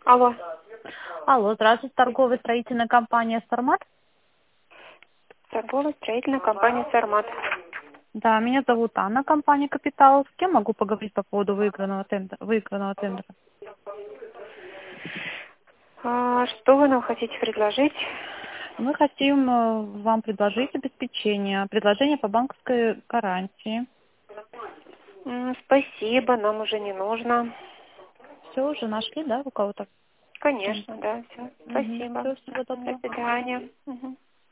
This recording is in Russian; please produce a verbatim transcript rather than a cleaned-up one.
Алло. Алло, здравствуйте, торговая строительная компания «Сармат». Торговая строительная компания «Сармат». Да, меня зовут Анна, компания «Капитал». С кем могу поговорить по поводу выигранного тендера? Выигранного тендера? А, что вы нам хотите предложить? Мы хотим э, вам предложить обеспечение, предложение по банковской гарантии. М, Спасибо, нам уже не нужно. Все уже нашли, да, у кого-то? Конечно, да, все. Угу. Спасибо. Все, всего доброго. До свидания. Мгм.